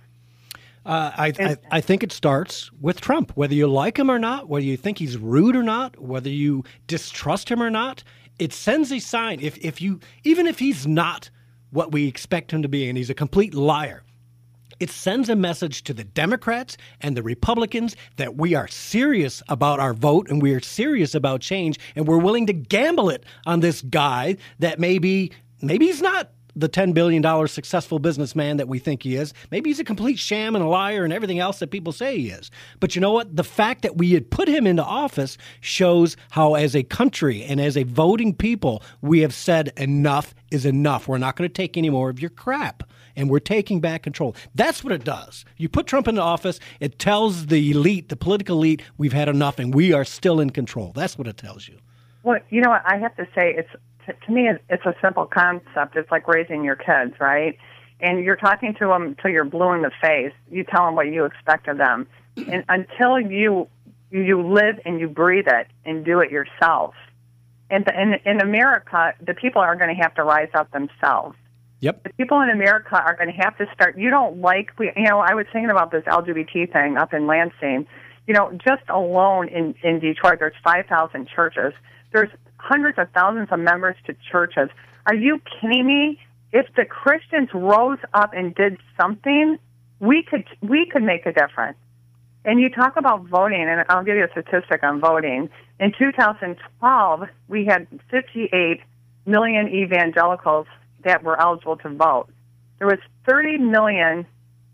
Uh, I, I I think it starts with Trump. Whether you like him or not, whether you think he's rude or not, whether you distrust him or not, it sends a sign. If if you even if he's not what we expect him to be, and he's a complete liar, it sends a message to the Democrats and the Republicans that we are serious about our vote and we are serious about change, and we're willing to gamble it on this guy that maybe maybe he's not the ten billion dollars successful businessman that we think he is. Maybe he's a complete sham and a liar and everything else that people say he is. But you know what? The fact that we had put him into office shows how, as a country and as a voting people, we have said enough is enough. We're not going to take any more of your crap. And we're taking back control. That's what it does. You put Trump into office, it tells the elite, the political elite, we've had enough and we are still in control. That's what it tells you. Well, you know what? I have to say, it's to, to me, it's a simple concept. It's like raising your kids, right? And you're talking to them until you're blue in the face. You tell them what you expect of them. And until you you live and you breathe it and do it yourself. And the, in, in America, the people are going to have to rise up themselves. Yep. The people in America are going to have to start. You don't like, we, you know, I was thinking about this L G B T thing up in Lansing. You know, just alone in, in Detroit, there's five thousand churches. There's hundreds of thousands of members to churches. Are you kidding me? If the Christians rose up and did something, we could we could make a difference. And you talk about voting, and I'll give you a statistic on voting. In two thousand twelve, we had fifty-eight million evangelicals that were eligible to vote. There was thirty million.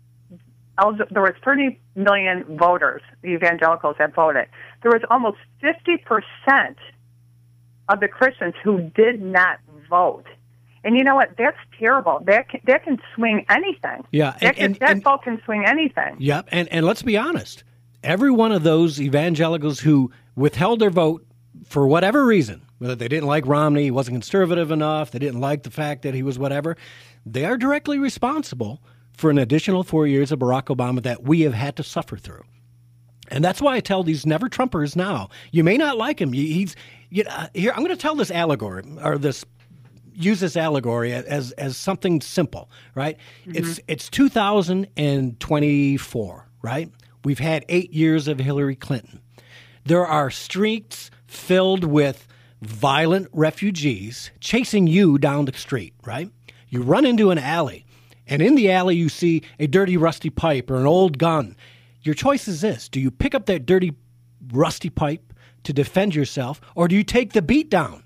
There was thirty million voters, the evangelicals that voted. There was almost fifty percent of the Christians who did not vote. And you know what? That's terrible. That can, that can swing anything. Yeah, that, and, can, and, that and, vote can swing anything. Yep, and, and let's be honest. Every one of those evangelicals who withheld their vote for whatever reason, whether they didn't like Romney, he wasn't conservative enough, they didn't like the fact that he was whatever, they are directly responsible for an additional four years of Barack Obama that we have had to suffer through. And that's why I tell these never-Trumpers now, you may not like him. He's you know, here. I'm going to tell this allegory, or this use this allegory as as something simple, right? Mm-hmm. It's it's two thousand twenty-four, right? We've had eight years of Hillary Clinton. There are streets filled with violent refugees chasing you down the street, right? You run into an alley, and in the alley you see a dirty, rusty pipe or an old gun. Your choice is this. Do you pick up that dirty, rusty pipe to defend yourself, or do you take the beat down?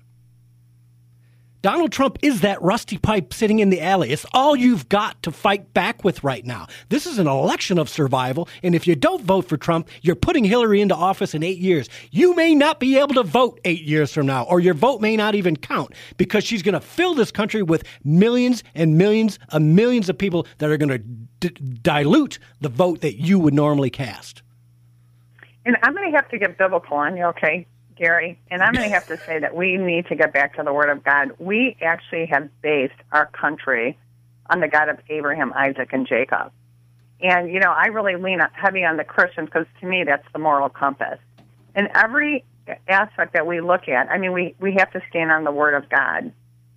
Donald Trump is that rusty pipe sitting in the alley. It's all you've got to fight back with right now. This is an election of survival, and if you don't vote for Trump, you're putting Hillary into office in eight years. You may not be able to vote eight years from now, or your vote may not even count, because she's going to fill this country with millions and millions and millions of people that are going to d- dilute the vote that you would normally cast. And I'm going to have to get biblical on you, okay, Gary? And I'm going to have to say that we need to get back to the Word of God. We actually have based our country on the God of Abraham, Isaac, and Jacob. And, you know, I really lean heavy on the Christians because, to me, that's the moral compass. In every aspect that we look at, I mean, we, we have to stand on the Word of God.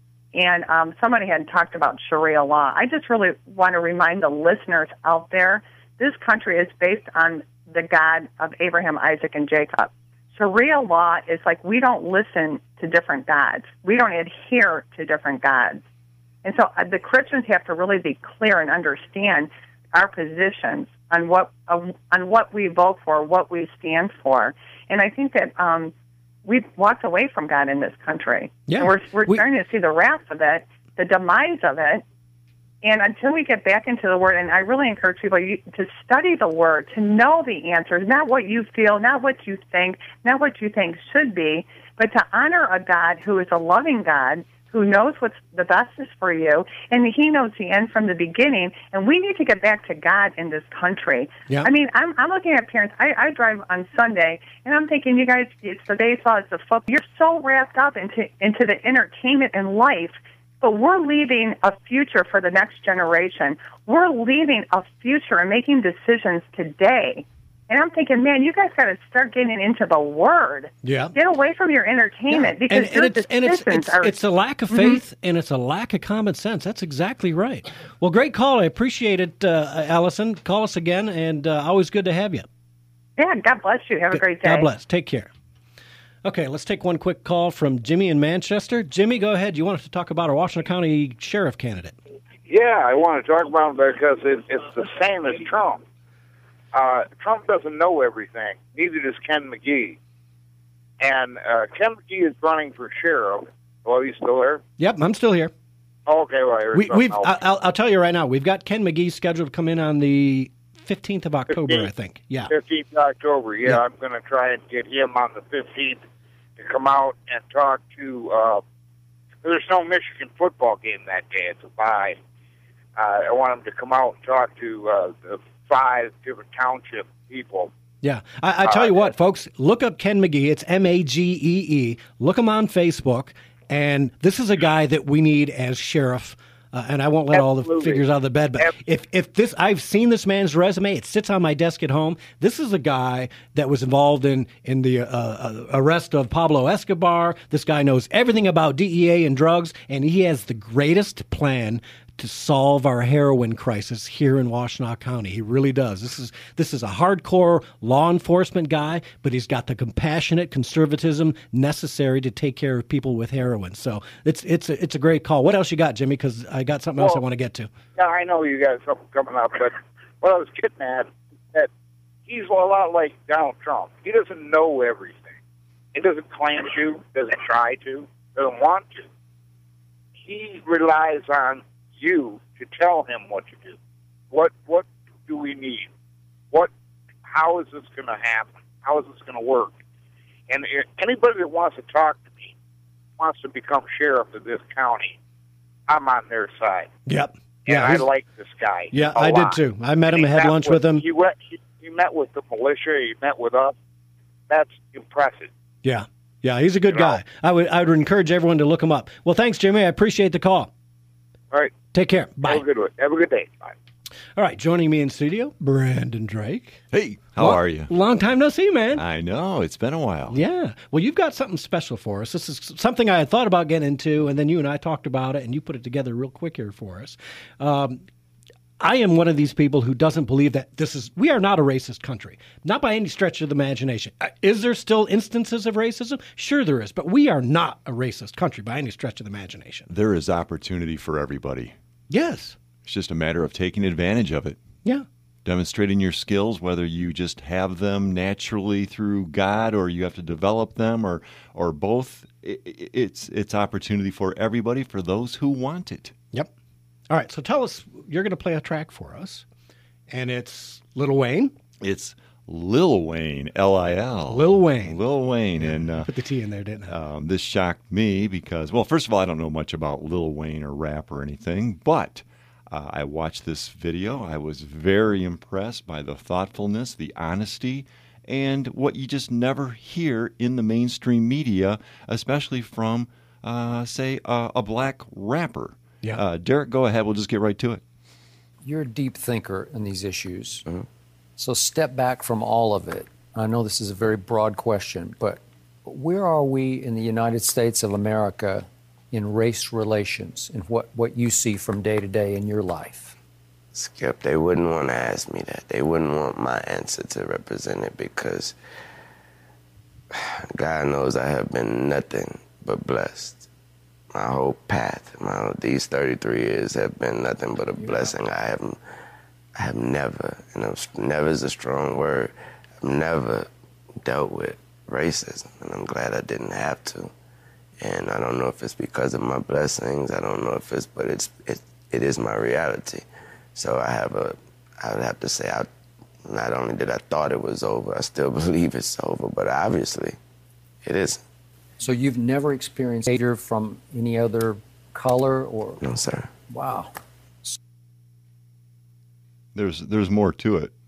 And um, somebody had talked about Sharia law. I just really want to remind the listeners out there, this country is based on the God of Abraham, Isaac, and Jacob. Sharia law is like we don't listen to different gods. We don't adhere to different gods. And so uh, the Christians have to really be clear and understand our positions on what uh, on what we vote for, what we stand for. And I think that um, we've walked away from God in this country. Yeah. And we're we're we- starting to see the wrath of it, the demise of it. And until we get back into the Word, and I really encourage people to study the Word, to know the answers, not what you feel, not what you think, not what you think should be, but to honor a God who is a loving God, who knows what's the best is for you, and He knows the end from the beginning. And we need to get back to God in this country. Yeah. I mean, I'm, I'm looking at parents. I, I drive on Sunday, and I'm thinking, you guys, it's the baseball, it's the football. You're so wrapped up into into the entertainment and life. But we're leaving a future for the next generation. We're leaving a future and making decisions today. And I'm thinking, man, you guys got to start getting into the Word. Yeah. Get away from your entertainment Yeah. because and, your and it's, and it's, decisions it's, are... it's a lack of faith mm-hmm. and it's a lack of common sense. That's exactly right. Well, great call. I appreciate it, uh, Allison. Call us again, and uh, always good to have you. Yeah, God bless you. Have a great day. God bless. Take care. Okay, let's take one quick call from Jimmy in Manchester. Jimmy, go ahead. You wanted to talk about our Washington County Sheriff candidate. Yeah, I want to talk about him because it, it's the same as Trump. Uh, Trump doesn't know everything. Neither does Ken McGee. And uh, Ken McGee is running for sheriff. Oh, he's still there? Yep, I'm still here. Okay, well, I heard we, we've. else. I'll, I'll tell you right now. We've got Ken McGee scheduled to come in on the fifteenth of October, fifteenth, I think. Yeah. fifteenth of October. Yeah, yeah. I'm going to try and get him on the fifteenth to come out and talk to. Uh, there's no Michigan football game that day. It's a bye. Uh, I want him to come out and talk to uh, the five different township people. Yeah. I, I tell you what, folks, look up Ken McGee. It's M A G E E. Look him on Facebook. And this is a guy that we need as sheriff. Uh, and I won't let Absolutely. all the figures out of the bed. But Absolutely. if if this, I've seen this man's resume. It sits on my desk at home. This is a guy that was involved in, in the uh, uh, arrest of Pablo Escobar. This guy knows everything about D E A and drugs. And he has the greatest plan to solve our heroin crisis here in Washtenaw County. He really does. This is this is a hardcore law enforcement guy, but he's got the compassionate conservatism necessary to take care of people with heroin. So it's it's a, it's a great call. What else you got, Jimmy? Because I got something well, else I want to get to. Yeah, I know you got something coming up, but what I was getting at, that he's a lot like Donald Trump. He doesn't know everything. He doesn't claim to, doesn't try to, doesn't want to. He relies on you to tell him what to do. What what do we need? What? How is this going to happen? How is this going to work? And if anybody that wants to talk to me wants to become sheriff of this county, I'm on their side. Yep. And Yeah, I he's- like this guy. Yeah, a I lot. did too. I met him, And I he had met lunch with him. He, went, he, he met with the militia. He met with us. That's impressive. Yeah. Yeah, he's a good guy. I would I would encourage everyone to look him up. Well, thanks, Jimmy. I appreciate the call. All right. Take care. Bye. Have a good one. Have a good day. Bye. All right, joining me in studio, Brandon Drake. Hey, how Long- are you? Long time no see, man. I know, it's been a while. Yeah. Well, you've got something special for us. This is something I had thought about getting into, and then you and I talked about it, and you put it together real quick here for us. Um, I am one of these people who doesn't believe that this is, we are not a racist country, not by any stretch of the imagination. Uh, Is there still instances of racism? Sure there is, but we are not a racist country by any stretch of the imagination. There is opportunity for everybody. Yes. It's just a matter of taking advantage of it. Yeah. Demonstrating your skills, whether you just have them naturally through God or you have to develop them or or both. I- I- It's it's opportunity for everybody, for those who want it. Yep. All right, so tell us, you're going to play a track for us, and it's Lil Wayne. It's Lil Wayne, L I L. Lil Wayne. Lil Wayne. And uh, Put the T in there, didn't I? um, this shocked me because, well, first of all, I don't know much about Lil Wayne or rap or anything, but uh, I watched this video. I was very impressed by the thoughtfulness, the honesty, and what you just never hear in the mainstream media, especially from, uh, say, uh, a black rapper. Yeah. Uh, Derek, go ahead. We'll just get right to it. You're a deep thinker in these issues. So step back from all of it. I know this is a very broad question, but where are we in the United States of America in race relations and what, what you see from day to day in your life? Skip, they wouldn't want to ask me that. They wouldn't want my answer to represent it because God knows I have been nothing but blessed. My whole path, my these thirty-three years have been nothing but a blessing. I have, I have never, and it was, never is a strong word, I've never dealt with racism, and I'm glad I didn't have to. And I don't know if it's because of my blessings. I don't know if it's, but it's it it is my reality. So I have a, I would have to say, I not only did I thought it was over, I still believe it's over, but obviously, it isn't. So you've never experienced hate from any other color or? No, sir. Wow. There's there's more to it.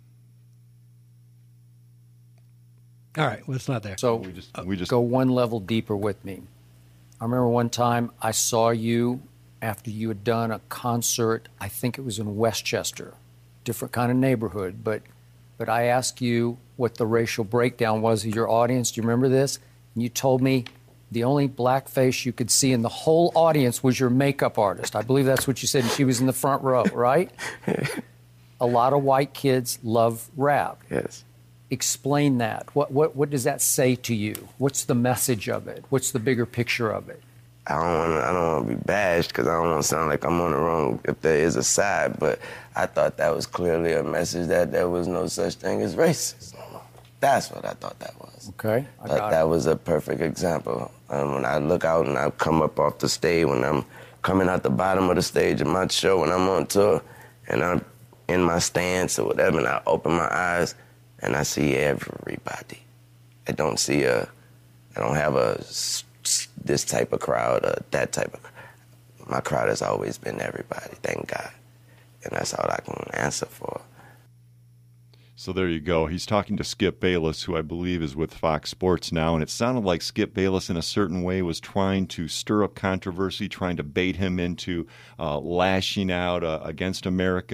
All right, well, it's not there. So we just, we just go one level deeper with me. I remember one time I saw you after you had done a concert, I think it was in Westchester, different kind of neighborhood, but but I asked you what the racial breakdown was of your audience. Do you remember this? And you told me the only black face you could see in the whole audience was your makeup artist. I believe that's what you said, and she was in the front row, right? A lot of white kids love rap. Yes. Explain that. What, what, what does that say to you? What's the message of it? What's the bigger picture of it? I don't want to. I don't want to be bashed because I don't want to sound like I'm on the wrong. If there is a side, but I thought that was clearly a message that there was no such thing as racism. That's what I thought that was. Okay, I But got that it. was a perfect example. Um, when I look out and I come up off the stage, when I'm coming out the bottom of the stage of my show, when I'm on tour, and I'm in my stance or whatever, and I open my eyes and I see everybody. I don't see a. I don't have a s- s- this type of crowd or that type of. My crowd has always been everybody. Thank God, and that's all I can answer for. So there you go. He's talking to Skip Bayless, who I believe is with Fox Sports now, and it sounded like Skip Bayless in a certain way was trying to stir up controversy, trying to bait him into uh, lashing out uh, against America.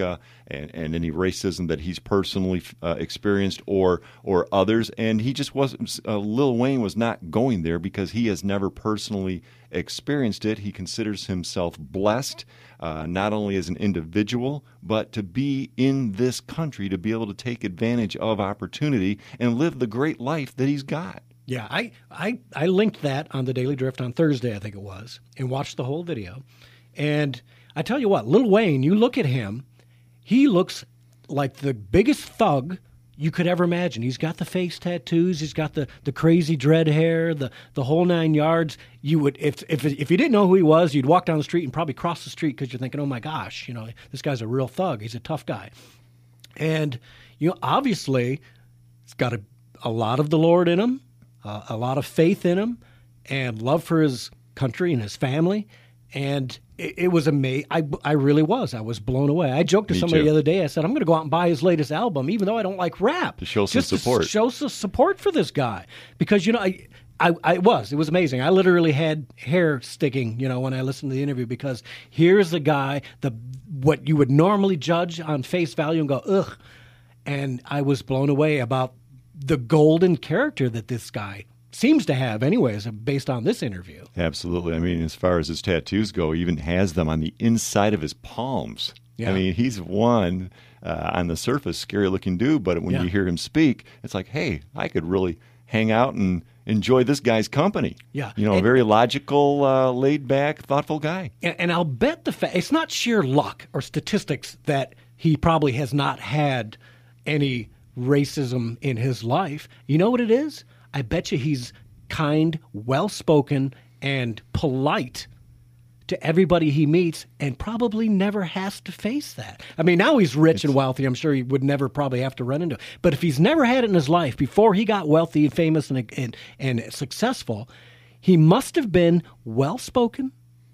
and, and any racism that he's personally uh, experienced or or others. And he just wasn't, uh, Lil Wayne was not going there because he has never personally experienced it. He considers himself blessed, uh, not only as an individual, but to be in this country, to be able to take advantage of opportunity and live the great life that he's got. Yeah, I, I, I linked that on the Daily Drift on Thursday, I think it was, and watched the whole video. And I tell you what, Lil Wayne, you look at him, he looks like the biggest thug you could ever imagine. He's got the face tattoos, he's got the, the crazy dread hair, the, the whole nine yards. You would, if if if you didn't know who he was, you'd walk down the street and probably cross the street because you're thinking, oh my gosh, you know, this guy's a real thug. He's a tough guy. And, you know, obviously, he's got a, a lot of the Lord in him, uh, a lot of faith in him, and love for his country and his family. And it, it was amazing. I, I really was. I was blown away. I joked to Me somebody too. the other day. I said, I'm going to go out and buy his latest album, even though I don't like rap. To show some Just support. To show some support for this guy. Because, you know, I, I, I was. It was amazing. I literally had hair sticking, you know, when I listened to the interview, because here's the guy, the what you would normally judge on face value and go, ugh. And I was blown away about the golden character that this guy seems to have anyways, based on this interview. Absolutely. I mean, as far as his tattoos go, he even has them on the inside of his palms. Yeah. I mean, he's one, uh, on the surface, scary-looking dude, but when Yeah. you hear him speak, it's like, hey, I could really hang out and enjoy this guy's company. Yeah. You know, a And- very logical, uh, laid-back, thoughtful guy. And, and I'll bet the fact, it's not sheer luck or statistics that he probably has not had any racism in his life. You know what it is? I bet you he's kind, well-spoken, and polite to everybody he meets, and probably never has to face that. I mean, now he's rich and wealthy. I'm sure he would never probably have to run into it. But if he's never had it in his life, before he got wealthy and famous and, and, and successful, he must have been well-spoken,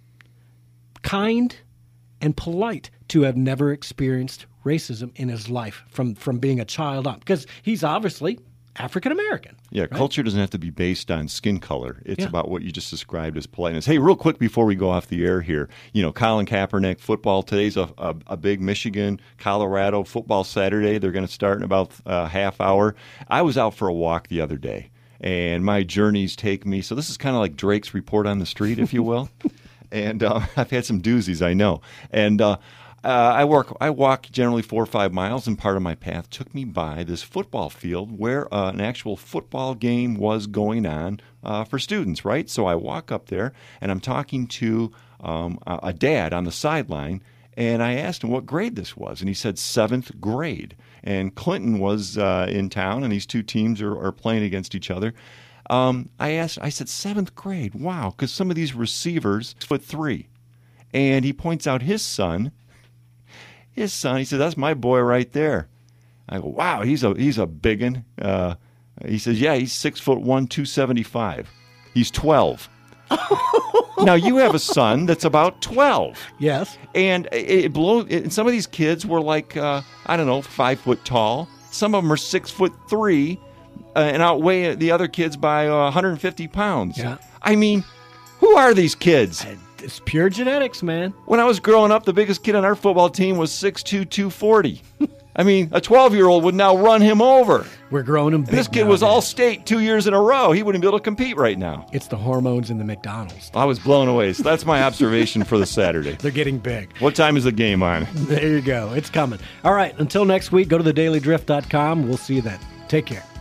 kind, and polite to have never experienced racism in his life from, from being a child on. Because he's obviously African-American. Yeah, right? culture doesn't have to be based on skin color. It's Yeah. about what you just described as politeness. Hey, real quick before we go off the air here, you know, Colin Kaepernick, football, today's a, a, a big Michigan, Colorado football Saturday. They're going to start in about a half hour. I was out for a walk the other day, and my journeys take me, so this is kind of like Drake's report on the street, if you will. And uh, I've had some doozies, I know. And uh, Uh, I work. I walk generally four or five miles, and part of my path took me by this football field where uh, an actual football game was going on uh, for students. Right, so I walk up there, and I'm talking to um, a, a dad on the sideline, and I asked him what grade this was, and he said seventh grade. And Clinton was uh, in town, and these two teams are, are playing against each other. Um, I asked. I said seventh grade. Wow, because some of these receivers foot three, and he points out his son. His son, he said, that's my boy right there. I go, wow, he's a he's a biggin. Uh, he says, yeah, he's six foot one, two seventy five. He's twelve. Now you have a son that's about twelve. Yes. And it, it blows. And some of these kids were like, uh, I don't know, five foot tall. Some of them are six foot three, uh, and outweigh the other kids by uh, one hundred fifty pounds. Yeah. I mean, who are these kids? It's pure genetics, man. When I was growing up, the biggest kid on our football team was six two, two forty. I mean, a twelve-year-old would now run him over. We're growing him big. And this kid now, was man. all-state two years in a row. He wouldn't be able to compete right now. It's the hormones in the McDonald's. I was blown away. So that's my observation for the Saturday. They're getting big. What time is the game on? There you go. It's coming. All right. Until next week, go to the daily drift dot com. We'll see you then. Take care.